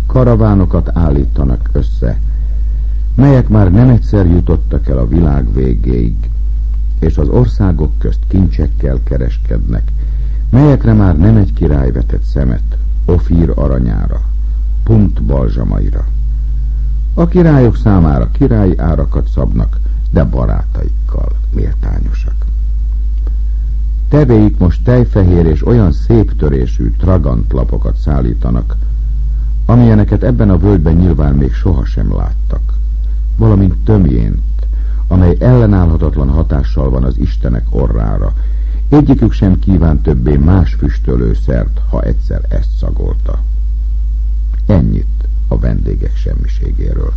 karavánokat állítanak össze, melyek már nem egyszer jutottak el a világ végéig, és az országok közt kincsekkel kereskednek, melyekre már nem egy király vetett szemet, Ofír aranyára, Punt balzsamaira. A királyok számára királyi árakat szabnak, de barátaikkal méltányosak. Tevéik most tejfehér és olyan szép törésű tragantlapokat szállítanak, amilyeneket ebben a völgyben nyilván még sohasem láttak, valamint tömjént, amely ellenállhatatlan hatással van az istenek orrára. Egyikük sem kíván többé más füstölőszert, ha egyszer ezt szagolta. Ennyit a vendégek semmiségéről.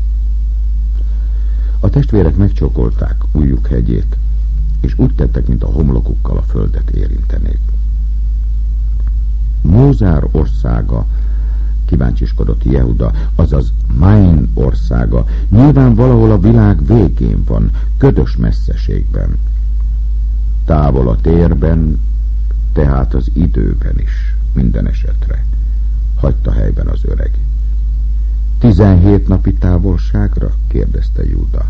A testvérek megcsókolták ujjuk hegyét, és úgy tettek, mint a homlokukkal a földet érintenék. Mózár országa, kíváncsiskodott Jehuda, azaz Main országa, nyilván valahol a világ végén van, ködös messzeségben. Távol a térben, tehát az időben is, minden esetre, hagyta helyben az öreg. 17 napi távolságra? Kérdezte Júda.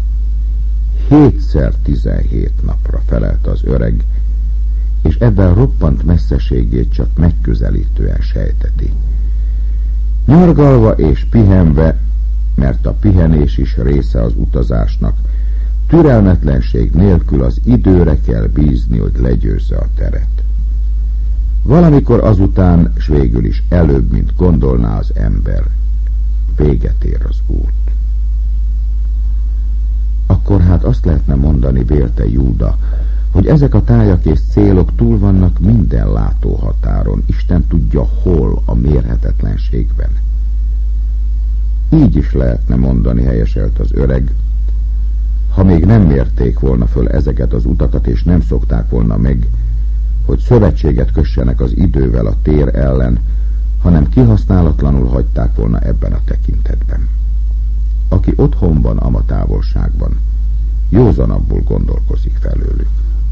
7x17 napra, felelte az öreg, és ebben roppant messzeségét csak megközelítően sejteti. Nyargalva és pihenve, mert a pihenés is része az utazásnak, türelmetlenség nélkül az időre kell bízni, hogy legyőzze a teret. Valamikor azután, s végül is előbb, mint gondolná az ember, véget ér az út. Akkor hát azt lehetne mondani, vélte Júda, hogy ezek a tájak és célok túl vannak minden látóhatáron, Isten tudja hol a mérhetetlenségben. Így is lehetne mondani, helyeselt az öreg, ha még nem mérték volna föl ezeket az utakat, és nem szokták volna meg, hogy szövetséget kössenek az idővel a tér ellen, hanem kihasználatlanul hagyták volna ebben a tekintetben. Aki otthon van ama távolságban, józanabbul gondolkozik felőlük.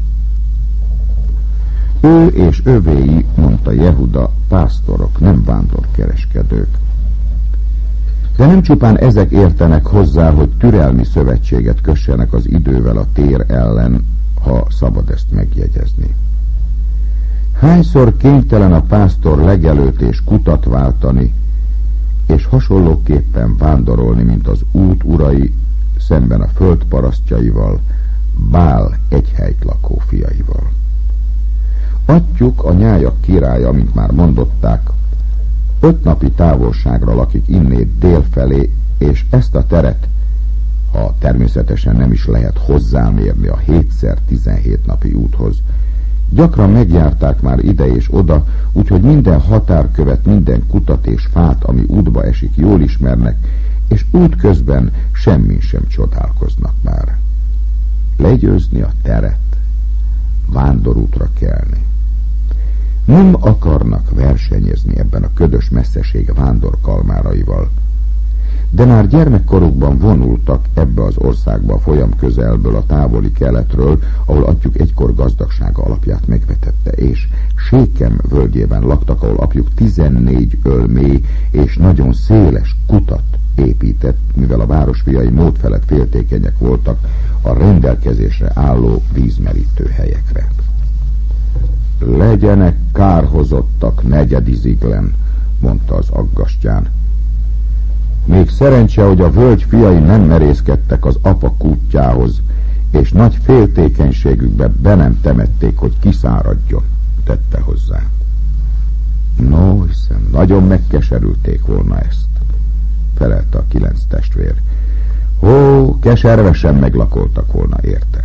Ő és övéi, mondta Jehuda, pásztorok, nem vándorkereskedők. De nem csupán ezek értenek hozzá, hogy türelmi szövetséget kössenek az idővel a tér ellen, ha szabad ezt megjegyezni. Hányszor kénytelen a pásztor legelőt és kutat váltani, és hasonlóképpen vándorolni, mint az út urai szemben a föld parasztjaival, Bál egy helyt lakó fiaival. Atyjuk, a nyájak királya, mint már mondották, 5 napi távolságra lakik innét délfelé, és ezt a teret, ha természetesen nem is lehet hozzámérni a 7x17 napi úthoz, gyakran megjárták már ide és oda, úgyhogy minden határkövet, minden kutat és fát, ami útba esik, jól ismernek, és útközben semmin sem csodálkoznak már. Legyőzni a teret, vándorútra kelni. Nem akarnak versenyezni ebben a ködös messzeség vándorkalmáraival, de már gyermekkorukban vonultak ebbe az országba a folyam közelből, a távoli keletről, ahol atyjuk egykor gazdagsága alapját megvetette, és Sékem völgyében laktak, ahol apjuk 14 öl mély és nagyon széles kutat épített, mivel a városfiai mód felett féltékenyek voltak a rendelkezésre álló vízmerítő helyekre. Legyenek kárhozottak negyedi Ziglen, mondta az aggastyán. Még szerencse, hogy a völgy fiai nem merészkedtek az apa kútjához, és nagy féltékenységükbe be nem temették, hogy kiszáradjon, tette hozzá. No, hiszem, nagyon megkeserülték volna ezt, felelte a 9 testvér. Ó, keservesen meglakoltak volna érte.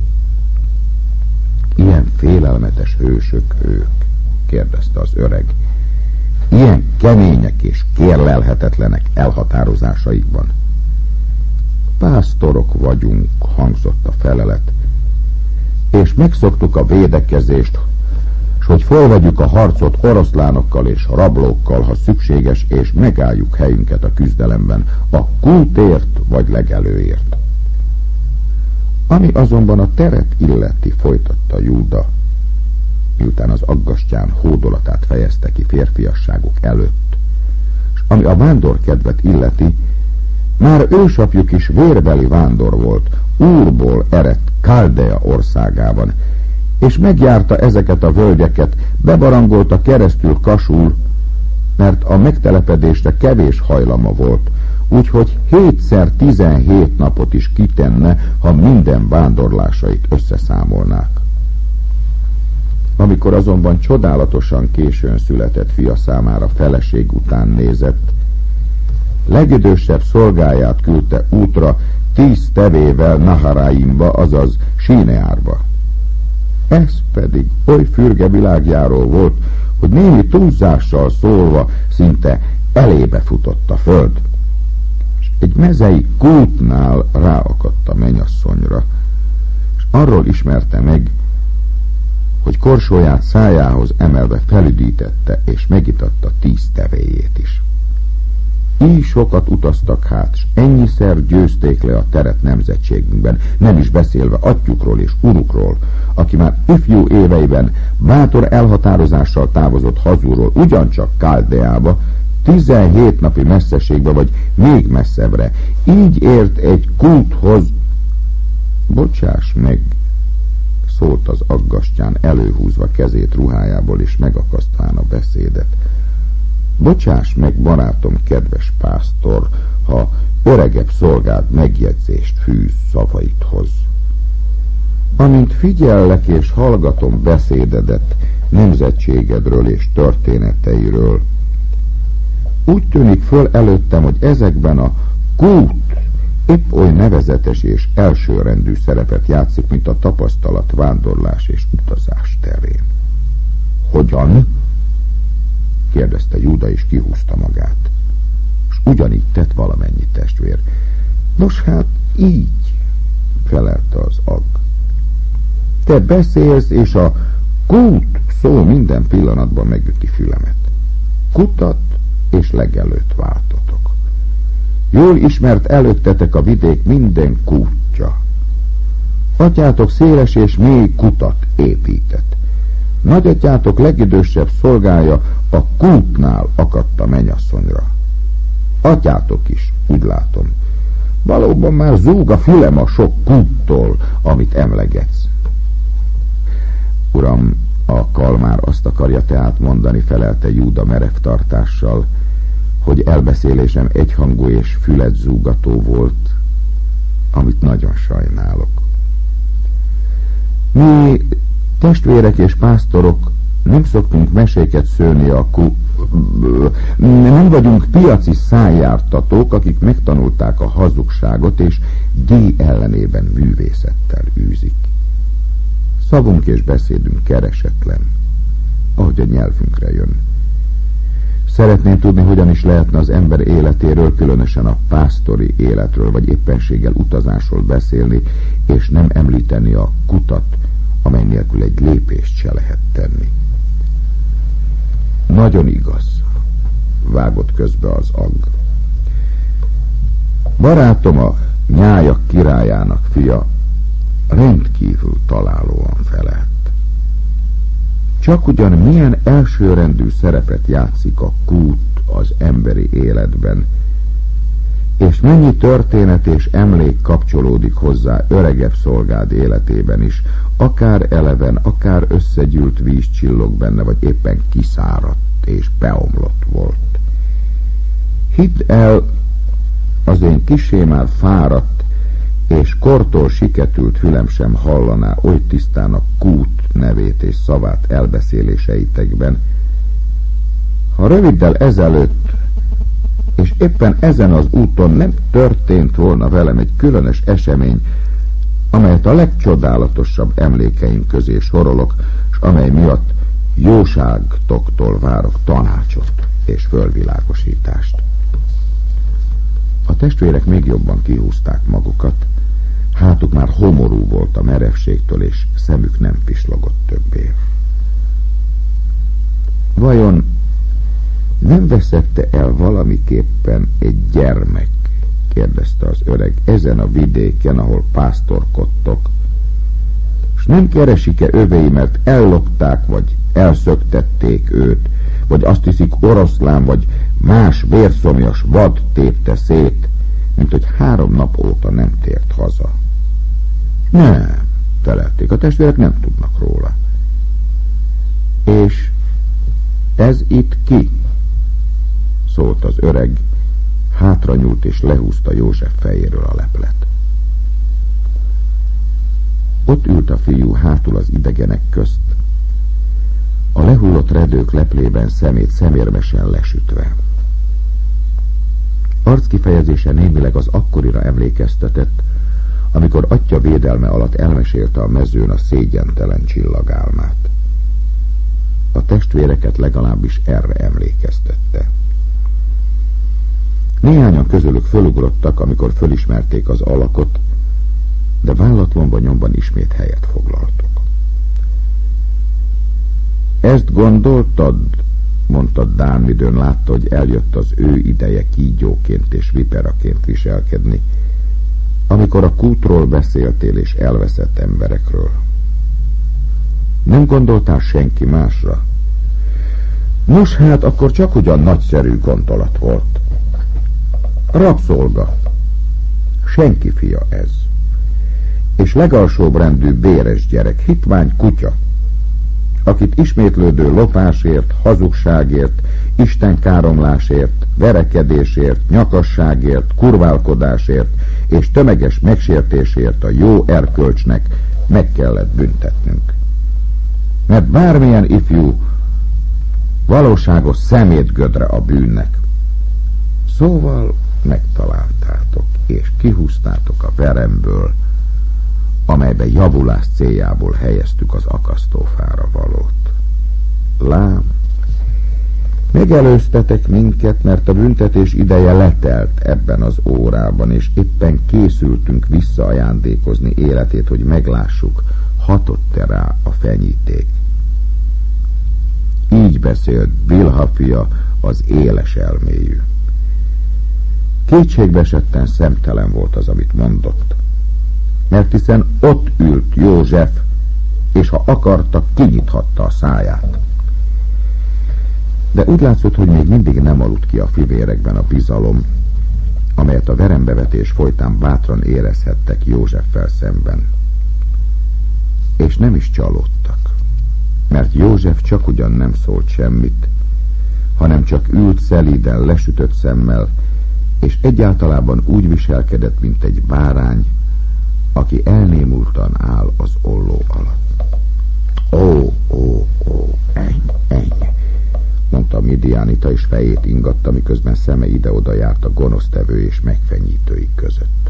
Ilyen félelmetes hősök ők, kérdezte az öreg. Ilyen kemények és kérlelhetetlenek elhatározásaikban. Pásztorok vagyunk, hangzott a felelet, és megszoktuk a védekezést, s hogy fölvegyük a harcot oroszlánokkal és rablókkal, ha szükséges, és megálljuk helyünket a küzdelemben, a kútért vagy legelőért. Ami azonban a teret illeti, folytatta Júda, miután az aggastyán hódolatát fejezte ki férfiasságuk előtt, s Ami a vándorkedvet illeti, már ősapjuk is vérbeli vándor volt, Úrból eredt Kaldea országában, és megjárta ezeket a völgyeket, bebarangolta keresztül Kasul, mert a megtelepedésre kevés hajlama volt, úgyhogy 7x17 napot is kitenne, ha minden vándorlásait összeszámolnák. Amikor azonban csodálatosan későn született fia számára feleség után nézett, legidősebb szolgáját küldte útra 10 tevével Naharaimba, azaz Sineárba. Ez pedig oly fürge világjáró volt, hogy némi túlzással szólva szinte elébe futott a föld. És egy mezei kútnál ráakadt a mennyasszonyra, és arról ismerte meg, hogy korsóját szájához emelve felüdítette, és megitatta 10 tevéjét is. Így sokat utaztak hát, s ennyiszer győzték le a teret nemzetségünkben, nem is beszélve atyjukról és urukról, aki már ifjú éveiben bátor elhatározással távozott hazúról ugyancsak Káldeába, 17 napi messzeségbe, vagy még messzebbre. Így ért egy kúthoz. Bocsáss meg, szólt az aggastyán, előhúzva kezét ruhájából és megakasztván a beszédet. Bocsáss meg, barátom, kedves pásztor, ha öregebb szolgád megjegyzést fűz szavaidhoz. Amint figyellek és hallgatom beszédedet nemzetségedről és történeteiről, úgy tűnik föl előttem, hogy ezekben a kút épp oly nevezetes és elsőrendű szerepet játszik, mint a tapasztalat, vándorlás és utazás terén. Hogyan? Kérdezte Júda, és kihúzta magát. És ugyanígy tett valamennyi testvér. Nos hát, így, felelte az ag. Te beszélsz, és a kút szó minden pillanatban megüti fülemet. Kutat és legelőtt váltotok. Jól ismert előttetek a vidék minden kútja. Atyátok széles és mély kutat épített. Nagyatyátok legidősebb szolgája a kútnál akadt a mennyasszonyra. Atyátok is, úgy látom. Valóban már zúg a fülem a sok kúttól, amit emlegetsz. Uram, a kalmár azt akarja tehát mondani, felelte Júda merev tartással, hogy elbeszélésem egyhangú és fület zúgató volt, amit nagyon sajnálok. Mi, testvérek és pásztorok, nem szoktunk meséket szőni nem vagyunk piaci szájjártatók, akik megtanulták a hazugságot, és díj ellenében művészettel űzik. Szavunk és beszédünk keresetlen, ahogy a nyelvünkre jön. Szeretném tudni, hogyan is lehetne az ember életéről, különösen a pásztori életről, vagy éppenséggel utazásról beszélni, és nem említeni a kutat, amely nélkül egy lépést se lehet tenni. Nagyon igaz, vágott közbe az ag. Barátom, a nyájak királyának fia, rendkívül találóan felelt. Csak ugyan milyen elsőrendű szerepet játszik a kút az emberi életben, és mennyi történet és emlék kapcsolódik hozzá öregebb szolgád életében is, akár eleven, akár összegyűlt víz csillog benne, vagy éppen kiszáradt és beomlott volt. Hidd el, az én kissé már fáradt és kortól siketült fülem sem hallaná oly tisztán a kút nevét és szavát elbeszéléseitekben, ha röviddel ezelőtt és éppen ezen az úton nem történt volna velem egy különös esemény, amelyet a legcsodálatosabb emlékeim közé sorolok, és amely miatt jóságtoktól várok tanácsot és fölvilágosítást. A testvérek még jobban kihúzták magukat, hátuk már homorú volt a merevségtől, és szemük nem pislogott többé. Vajon nem veszette el valamiképpen egy gyermek, kérdezte az öreg, ezen a vidéken, ahol pásztorkodtok, és nem keresik-e övei, mert ellopták, vagy elszöktették őt, vagy azt hiszik oroszlán, vagy más vérszomjas vad tépte szét, mint hogy 3 nap óta nem tért haza. Nem, felelték, a testvérek nem tudnak róla. És ez itt ki? Szólt az öreg, hátranyúlt és lehúzta József fejéről a leplet. Ott ült a fiú hátul az idegenek közt, a lehullott redők leplében szemét szemérmesen lesütve. Arckifejezése némileg az akkorira emlékeztetett, amikor atya védelme alatt elmesélte a mezőn a szégyentelen csillagálmát. A testvéreket legalábbis erre emlékeztette. Néhányan közülük fölugrottak, amikor fölismerték az alakot, de vállatlomba nyomban ismét helyet foglaltok. Ezt gondoltad? Mondta Dán, midőn látta, hogy eljött az ő ideje kígyóként és viperaként viselkedni, amikor a kútról beszéltél és elveszett emberekről. Nem gondoltál senki másra? Nos hát, akkor csak ugyan nagyszerű gondolat volt. Rabszolga. Senki fia ez. És legalsóbbrendű béres gyerek, hitvány kutya, akit ismétlődő lopásért, hazugságért, istenkáromlásért, verekedésért, nyakasságért, kurválkodásért és tömeges megsértésért a jó erkölcsnek meg kellett büntetnünk. Mert bármilyen ifjú valóságos szemétgödre a bűnnek. Szóval megtaláltátok, és kihúztátok a veremből, amelybe javulás céljából helyeztük az akasztófára valót. Lám, megelőztetek minket, mert a büntetés ideje letelt ebben az órában, és éppen készültünk visszaajándékozni életét, hogy meglássuk, hatott-e rá a fenyíték. Így beszélt Bilha fia, az éles elméjű. Kétségbeesetten szemtelen volt az, amit mondott, mert hiszen ott ült József, és ha akarta, kinyithatta a száját. De úgy látszott, hogy még mindig nem aludt ki a fivérekben a bizalom, amelyet a verembevetés folytán bátran érezhettek Józseffel szemben. És nem is csalódtak, mert József csak ugyan nem szólt semmit, hanem csak ült szelíden lesütött szemmel, és egyáltalában úgy viselkedett, mint egy bárány, aki elnémultan áll az olló alatt. Ó, ennyi, mondta Midianita, és fejét ingatta, miközben szeme ide-oda járt a gonosztevő és megfenyítői között.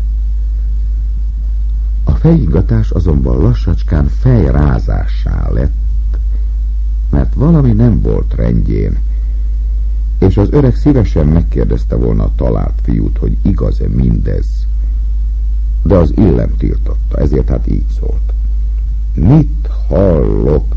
A fejingatás azonban lassacskán fejrázássá lett, mert valami nem volt rendjén, és az öreg szívesen megkérdezte volna a talált fiút, hogy igaz-e mindez, de az illem tiltotta, ezért hát így szólt. Mit hallok?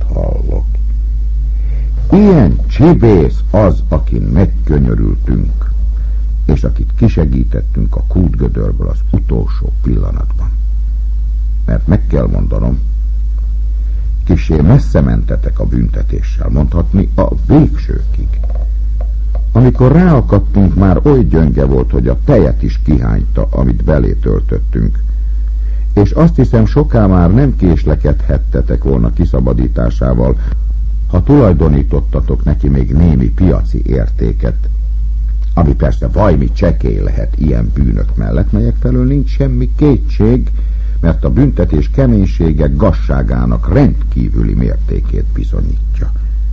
Ilyen csibész az, akin megkönyörültünk, és akit kisegítettünk a kútgödörből az utolsó pillanatban. Mert meg kell mondanom, kissé messze mentetek a büntetéssel, mondhatni a végsőkig. Amikor ráakadtunk, már oly gyönge volt, hogy a tejet is kihányta, amit belé töltöttünk. És azt hiszem, soká már nem késlekedhettetek volna kiszabadításával, ha tulajdonítottatok neki még némi piaci értéket, ami persze vajmi csekély lehet ilyen bűnök mellett, melyek felől nincs semmi kétség, mert a büntetés keménysége gazságának rendkívüli mértékét bizonyítja.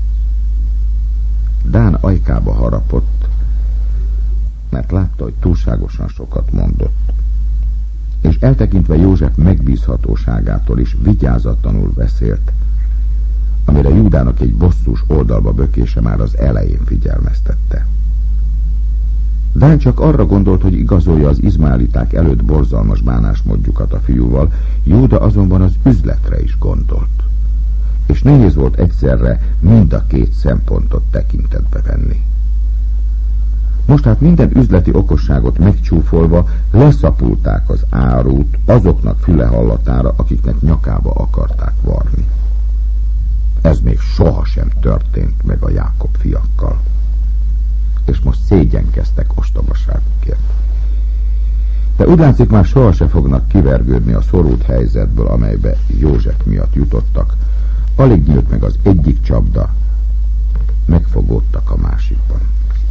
Dán ajkába harapott, mert látta, hogy túlságosan sokat mondott, és eltekintve József megbízhatóságától is vigyázatlanul beszélt, amire Júdának egy bosszús oldalba bökése már az elején figyelmeztette. Dán csak arra gondolt, hogy igazolja az izmaeliták előtt borzalmas bánásmódjukat a fiúval, Júda azonban az üzletre is gondolt, és nehéz volt egyszerre mind a két szempontot tekintetbe venni. Most hát minden üzleti okosságot megcsúfolva leszapulták az árut azoknak füle hallatára, akiknek nyakába akarták varni. Ez még sohasem történt meg a Jákob fiakkal. És most szégyenkeztek ostobaságukért. De úgy látszik, már sohasem fognak kivergődni a szorult helyzetből, amelybe József miatt jutottak. Alig nyílt meg az egyik csapda, megfogódtak a másikban.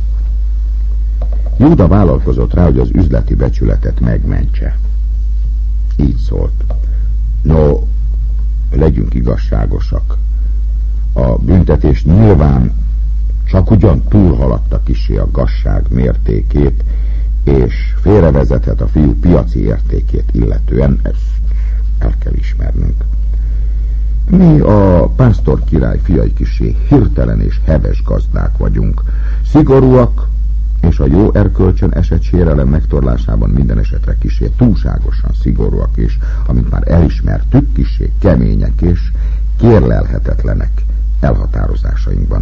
Júda vállalkozott rá, hogy az üzleti becsületet megmentse. Így szólt: no, legyünk igazságosak. A büntetés nyilván csak ugyan túlhaladta kissé a gazság mértékét, és félrevezethet a fiú piaci értékét illetően, ezt el kell ismernünk. Mi a pásztor király fiai kissé hirtelen és heves gazdák vagyunk, szigorúak, és a jó erkölcsön esett sérelem megtorlásában minden esetre kissé túlságosan szigorúak, és amint már elismertük, kissé kemények és kérlelhetetlenek elhatározásainkban.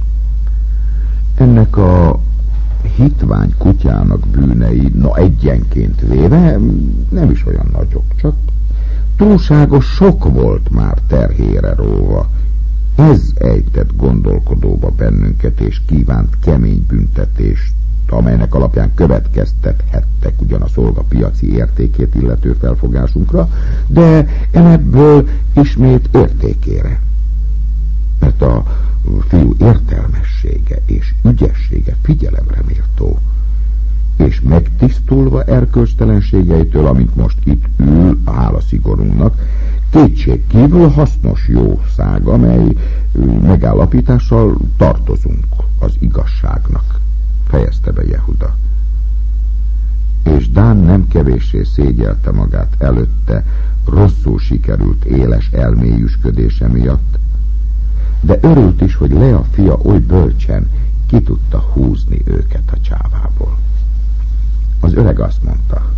Ennek a hitvány kutyának bűnei, egyenként véve nem is olyan nagyok, csak túlságos sok volt már terhére róva. Ez ejtett gondolkodóba bennünket, és kívánt kemény büntetést, amelynek alapján következtethettek ugyan a szolga piaci értékét illető felfogásunkra, de ebből ismét értékére. Mert a fiú értelmessége és ügyessége figyelemre méltó, és megtisztulva erkölcstelenségeitől, amint most itt ül a hálaszigorunknak, kétségkívül hasznos jószág, amely megállapítással tartozunk az igazságnak, fejezte be Jehuda. És Dán nem kevéssé szégyelte magát előtte rosszul sikerült éles elmélyüsködése miatt, de örült is, hogy Lea fia oly bölcsen ki tudta húzni őket a csávából. Az öreg azt mondta,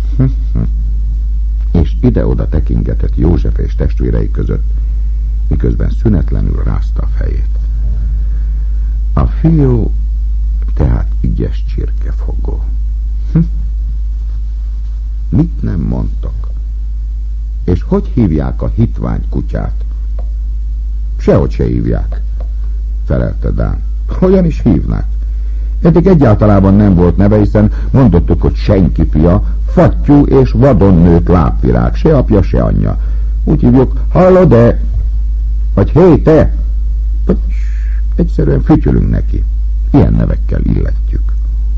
és ide-oda tekingetett József és testvérei között, miközben szünetlenül rázta a fejét. A fiú tehát ügyes csirkefogó. Mit nem mondtok? És hogy hívják a hitvány kutyát? Sehogy se hívják, felelte Dán. Olyan is hívnák. Eddig egyáltalában nem volt neve, hiszen mondottuk, hogy senki fia, fattyú és vadon nőtt lábvirág, se apja, se anyja. Úgy hívjuk, hallod de? Vagy hé te? Vagy egyszerűen fütyülünk neki. Ilyen nevekkel illetjük.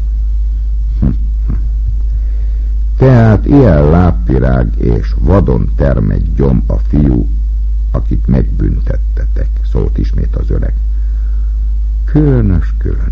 Tehát ilyen lábvirág és vadon termett gyom a fiú, akit megbüntettetek, szólt ismét az öreg. Különös.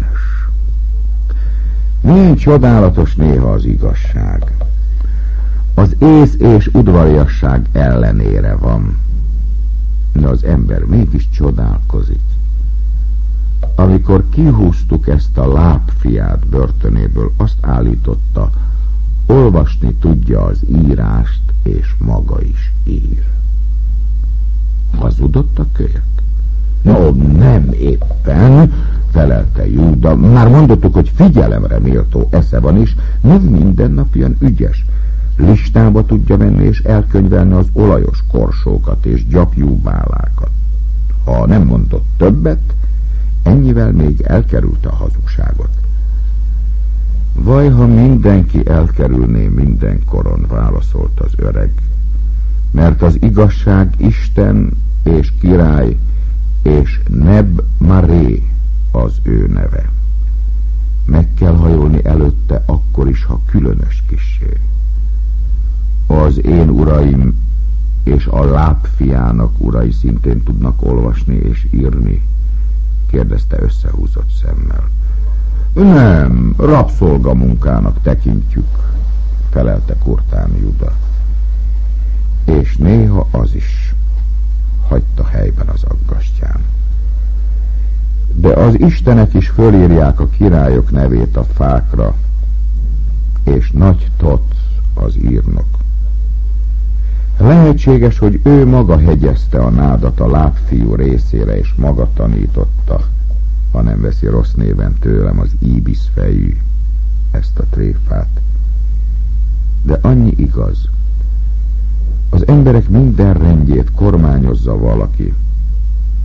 Milyen csodálatos néha az igazság. Az ész és udvariasság ellenére van, de az ember mégis csodálkozik. Amikor kihúztuk ezt a lábfiát börtönéből, azt állította, olvasni tudja az írást, és maga is ír. Hazudott a kölyök? No, nem éppen, felelte Júda. Már mondottuk, hogy figyelemre méltó esze van, és nem mindennapian ügyes. Listába tudja venni és elkönyvelni az olajos korsókat és gyapjú bálákat. Ha nem mondott többet, ennyivel még elkerülte a hazugságot. Vaj, ha mindenki elkerülné mindenkoron, válaszolt az öreg, mert az igazság Isten és király, és Neb Maré az ő neve. Meg kell hajolni előtte akkor is, ha különös kissé. Az én uraim és a lábfiának urai szintén tudnak olvasni és írni? Kérdezte összehúzott szemmel. Nem, rabszolgamunkának tekintjük, felelte kurtán Júda. És néha az is, hagyta helyben az aggastyán. De az istenek is fölírják a királyok nevét a fákra, és nagy Tot az írnok. Lehetséges, hogy ő maga hegyezte a nádat a lábfiú részére, és maga tanította, ha nem veszi rossz néven tőlem az íbiszfejű ezt a tréfát. De annyi igaz, az emberek minden rendjét kormányozza valaki,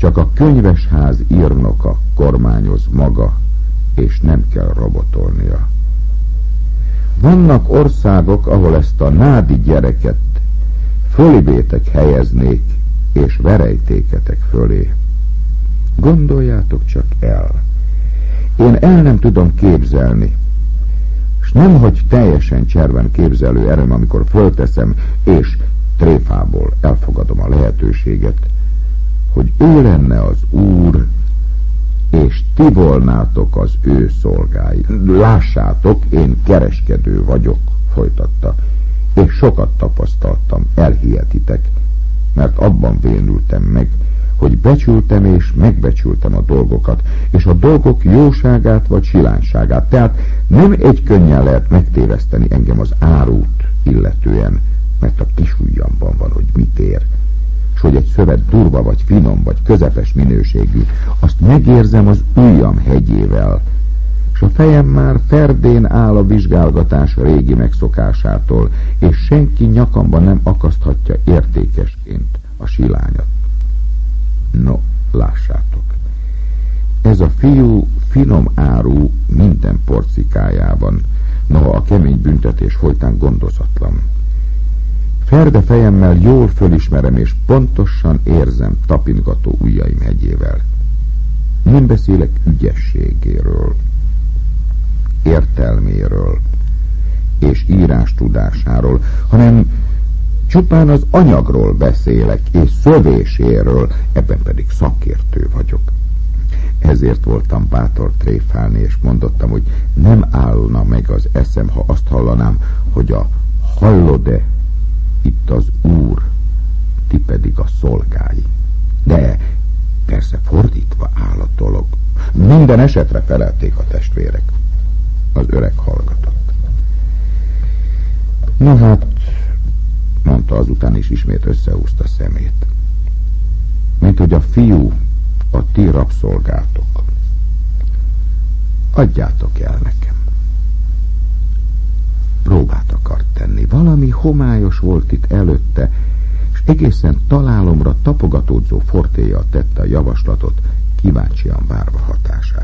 csak a könyvesház írnoka kormányoz maga, és nem kell robotolnia. Vannak országok, ahol ezt a nádi gyereket fölibétek helyeznék, és verejtéketek fölé. Gondoljátok csak el. Én el nem tudom képzelni, és nem hagy teljesen cserben képzelő erőm, amikor fölteszem, és tréfából elfogadom a lehetőséget, hogy ő lenne az Úr, és ti volnátok az ő szolgái. Lássátok, én kereskedő vagyok, folytatta, és sokat tapasztaltam, elhihetitek, mert abban vénültem meg, hogy becsültem és megbecsültem a dolgokat, és a dolgok jóságát vagy silányságát, tehát nem egy könnyen lehet megtéveszteni engem az árút illetően, mert a kis ujjamban van, hogy mit ér, és hogy egy szövet durva vagy finom vagy közepes minőségű, azt megérzem az ujjam hegyével, és a fejem már ferdén áll a vizsgálgatás régi megszokásától, és senki nyakamban nem akaszthatja értékesként a silányat. No, lássátok, ez a fiú finom áru minden porcikájában, noha a kemény büntetés folytán gondozatlan. Ferde fejemmel jól fölismerem, és pontosan érzem tapingató ujjaim hegyével. Nem beszélek ügyességéről, értelméről és írástudásáról, hanem csupán az anyagról beszélek, és szövéséről, ebben pedig szakértő vagyok. Ezért voltam bátor tréfálni, és mondottam, hogy nem állna meg az eszem, ha azt hallanám, hogy a hallod-e, itt az Úr, ti pedig a szolgái. De persze fordítva áll a dolog. Minden esetre felelték a testvérek. Az öreg hallgatott. No hát, mondta azután, is ismét összehúzta szemét. Mint hogy a fiú a ti rabszolgátok. Adjátok el nekem. Próbát akart tenni. Valami homályos volt itt előtte, és egészen találomra tapogatódzó fortéjjal tette a javaslatot, kíváncsian várva hatását.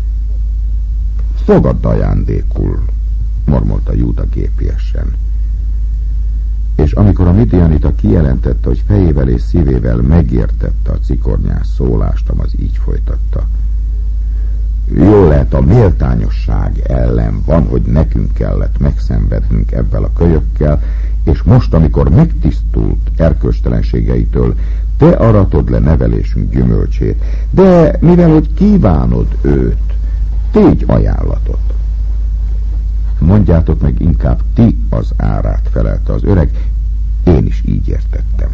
Fogadd ajándékul, mormolta Júda gépiesen. És amikor a midianita kijelentette, hogy fejével és szívével megértette a cikornyás szólást, az így folytatta. Jól lehet, a méltányosság ellen van, hogy nekünk kellett megszenvednünk ebben a kölyökkel, és most, amikor megtisztult erkölcstelenségeitől, te aratod le nevelésünk gyümölcsét, de mivel, hogy kívánod őt, tégy ajánlatot. Mondjátok meg inkább ti az árát, felelte az öreg, én is így értettem.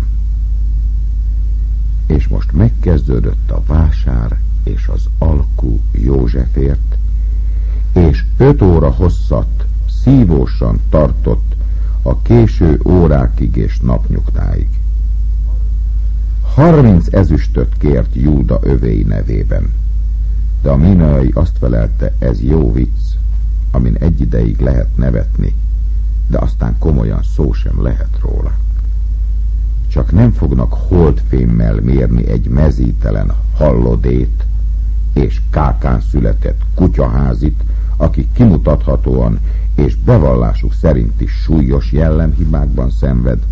És most megkezdődött a vásár és az alkú Józsefért, és 5 óra hosszat szívósan tartott a késő órákig és napnyugtáig. 30 ezüstöt kért Júda övéi nevében, de a minai azt felelte, ez jó vicc, amin egy ideig lehet nevetni, de aztán komolyan szó sem lehet róla. Csak nem fognak holdfémmel mérni egy mezítelen hallodét és kákán született kutyaházit, akik kimutathatóan és bevallásuk szerint is súlyos jellemhibákban szenved.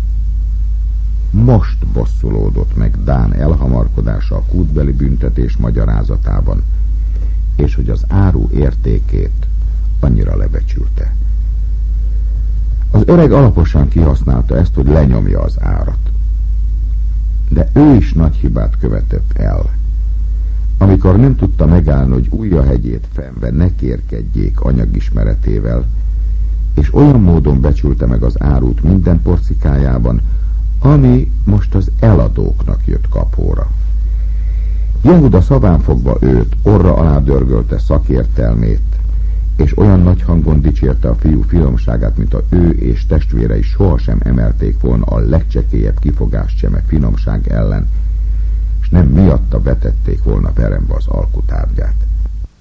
Most bosszulódott meg Dán elhamarkodása a kútbeli büntetés magyarázatában, és hogy az áru értékét annyira lebecsülte. Az öreg alaposan kihasználta ezt, hogy lenyomja az árat. De ő is nagy hibát követett el, amikor nem tudta megállni, hogy ujjahegyét fenve ne kérkedjék anyagismeretével, és olyan módon becsülte meg az árut minden porcikájában, ami most az eladóknak jött kapóra. Jehuda szaván fogva őt, orra alá dörgölte szakértelmét, és olyan nagy hangon dicsérte a fiú finomságát, mint a ő és testvérei sohasem emelték volna a legcsekélyebb kifogást sem finomság ellen, és nem miatta vetették volna perembe az alkutárgyát.